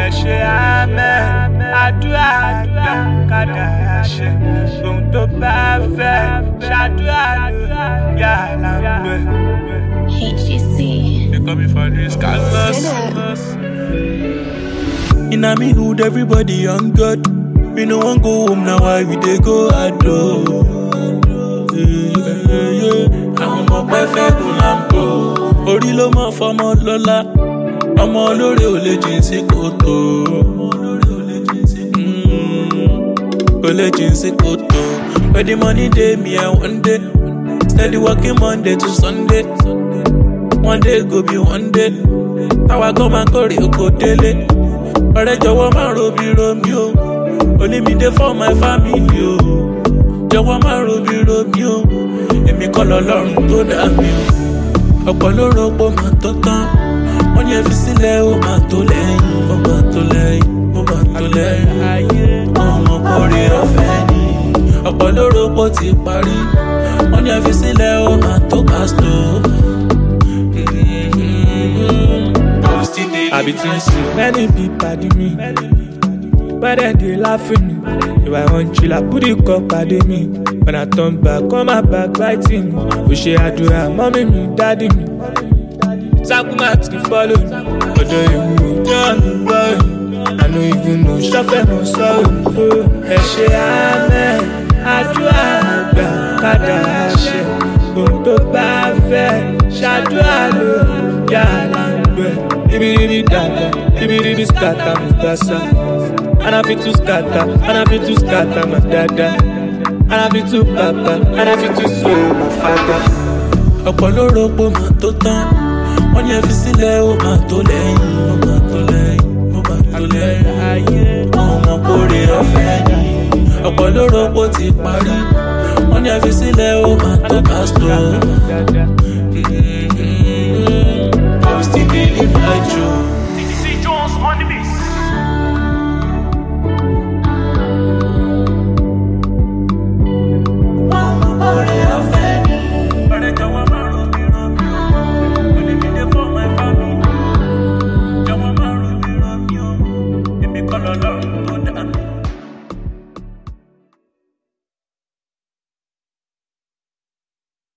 ẹ ṣe àmín àdúrà àgbà kádàrá ṣe ohun tó bá fẹ́ ṣàdúrà ló yà lágbẹ́. HGC. They call me for this canvas. In a me hood, everybody on God. We no one go home now, why we dey go adore? Àwọn ọmọ pẹ́fẹ́ kò láǹkó. Orí ló mọ̀ fọmọ lọ́lá. Ọmọ olóore ò lè jìn sí kòtò. Kò lè jìn sí kòtò. Where the money dey, me I one day. Steady working Monday to Sunday. One day go be one day. Àwa gan máa kórè oko délé. Ọ̀rẹ́ jọ̀wọ́ máa robi romi o. Only me dey for my family o. Jọ̀wọ́ máa robi romi o. Èmi kọ́ lọ́lọ́run tó dá mi o. Ọ̀pọ̀ ló rò pé ó máa tó tán. Wọ́n ní ẹ fi sílẹ̀ ó máa tó lẹ́yìn. Ó máa tó lẹ́yìn. Ó máa tó lẹ́yìn. Ọmọ kórè ọ̀fẹ́ ni. Ọ̀pọ̀ ló rò pé ó ti parí. Wọ́n ní ẹ fi sílẹ̀ ó máa tó pásítọ̀. I be thinking many people do me, but then they laughing. If I want chill, I put it up at me. When I turn back, come my back biting. We share I do that, mommy me, daddy me. Sakumat keep follow me, but do you know me boy? I know you know, shuffle no sorry. Ẹ ṣe àmín àdúrà àgbà kádàrá ṣe ohun tó bá fẹ́ ṣàdúrà ló yà lágbẹ́. Ibiribi dada, ibiribi scatter my dasa. And I fit to scatter, and I fit to scatter my dada. And I fit to papa, and I fit to soul my father. Ọ̀pọ̀ ló rò pé ó máa tó tán. Wọ́n ní ẹ fi sílẹ̀ ó máa tó lẹ́yìn. Ó máa tó lẹ́yìn, ó máa tó lẹ́yìn. Ọmọ kórè ọ̀fẹ́ ni. Ọ̀pọ̀ ló rò pé ó ti parí. Wọ́n ní ẹ fi sílẹ̀ ó máa tó pásítọ̀. Still believe I do.